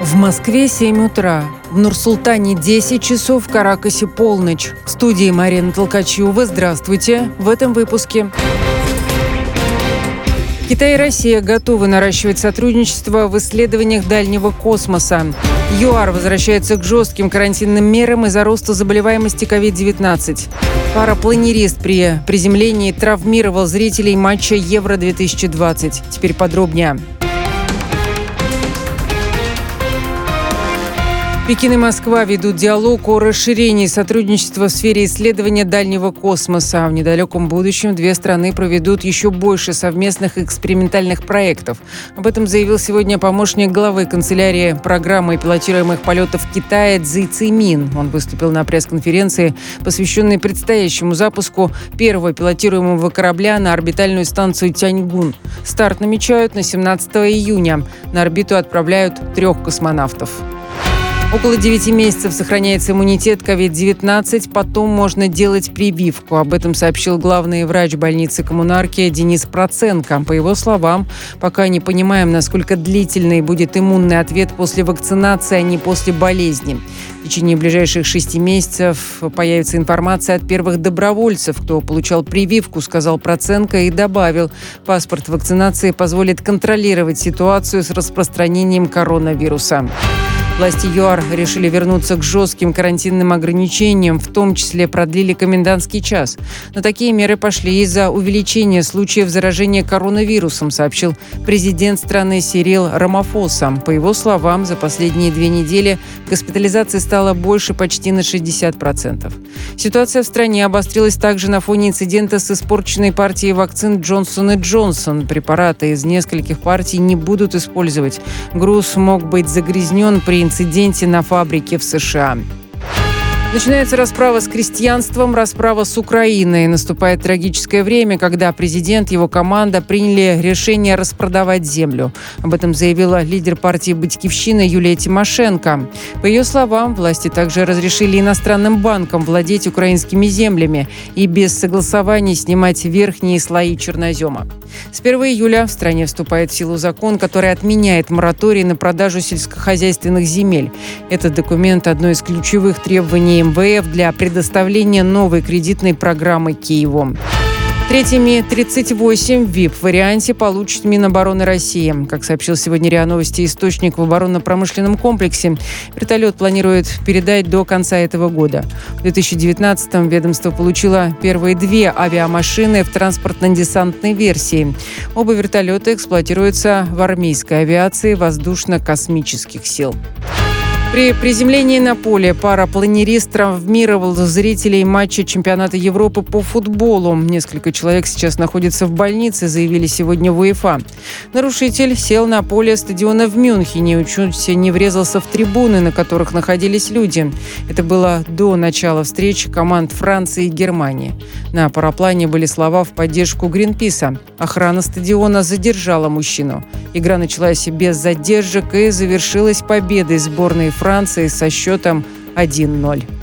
В Москве 7 утра, в Нур-Султане 10 часов, в Каракасе полночь. В студии Марина Толкачева. Здравствуйте. В этом выпуске. Китай и Россия готовы наращивать сотрудничество в исследованиях дальнего космоса. ЮАР возвращается к жестким карантинным мерам из-за роста заболеваемости COVID-19. Парапланерист при приземлении травмировал зрителей матча Евро-2020. Теперь подробнее. Пекин и Москва ведут диалог о расширении сотрудничества в сфере исследования дальнего космоса. В недалеком будущем две страны проведут еще больше совместных экспериментальных проектов. Об этом заявил сегодня помощник главы канцелярии программы пилотируемых полетов Китая Цзи Цимин. Он выступил на пресс-конференции, посвященной предстоящему запуску первого пилотируемого корабля на орбитальную станцию Тяньгун. Старт намечают на 17 июня. На орбиту отправляют 3 космонавтов. Около 9 месяцев сохраняется иммунитет COVID-19, потом можно делать прививку. Об этом сообщил главный врач больницы Коммунарки Денис Проценко. По его словам, пока не понимаем, насколько длительный будет иммунный ответ после вакцинации, а не после болезни. В течение ближайших 6 месяцев появится информация от первых добровольцев, кто получал прививку, сказал Проценко и добавил, паспорт вакцинации позволит контролировать ситуацию с распространением коронавируса. Власти ЮАР решили вернуться к жестким карантинным ограничениям, в том числе продлили комендантский час. Но такие меры пошли из-за увеличения случаев заражения коронавирусом, сообщил президент страны Сирил Рамафоса. По его словам, за последние 2 недели госпитализации стало больше почти на 60%. Ситуация в стране обострилась также на фоне инцидента с испорченной партией вакцин Джонсон & Джонсон. Препараты из нескольких партий не будут использовать. Груз мог быть загрязнен при инциденте на фабрике в США. Начинается расправа с крестьянством, расправа с Украиной. Наступает трагическое время, когда президент и его команда приняли решение распродавать землю. Об этом заявила лидер партии «Батькивщина» Юлия Тимошенко. По ее словам, власти также разрешили иностранным банкам владеть украинскими землями и без согласования снимать верхние слои чернозема. С 1 июля в стране вступает в силу закон, который отменяет мораторий на продажу сельскохозяйственных земель. Этот документ – одно из ключевых требований МВФ для предоставления новой кредитной программы Киеву. Третьими 38 в VIP-варианте получит Минобороны России. Как сообщил сегодня РИА Новости источник в оборонно-промышленном комплексе, вертолет планирует передать до конца этого года. В 2019-м ведомство получило первые 2 авиамашины в транспортно-десантной версии. Оба вертолета эксплуатируются в армейской авиации воздушно-космических сил. При приземлении на поле парапланерист травмировал зрителей матча чемпионата Европы по футболу. Несколько человек сейчас находятся в больнице, заявили сегодня в УЕФА. Нарушитель сел на поле стадиона в Мюнхене, чуть не врезался в трибуны, на которых находились люди. Это было до начала встреч команд Франции и Германии. На параплане были слова в поддержку Гринписа. Охрана стадиона задержала мужчину. Игра началась без задержек и завершилась победой сборной Франции со счетом 1-0.